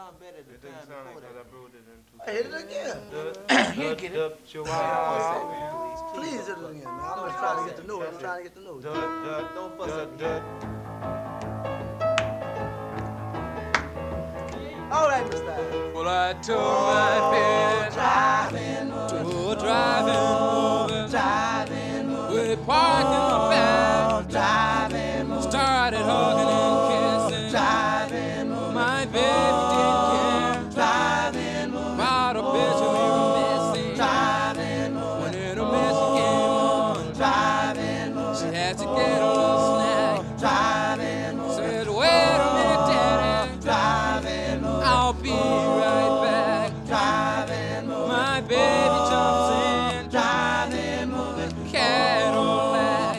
sound better the It didn't time sound before because I that. brewed it in two I hit it again. He'll get it. Please hit it again, man. I'm just trying to get the note. I'm trying to get the note. Don't fuss at me. All right, Mr. Adams. Well, I told my bed to a driving movie. We parked in the back, started hugging and kissing. My baby didn't care about a bitch we were missing. When intermission came on, she had to get a little snack. Said, wait a minute, Daddy, I'll be right back. My baby jumps in, Cadillac.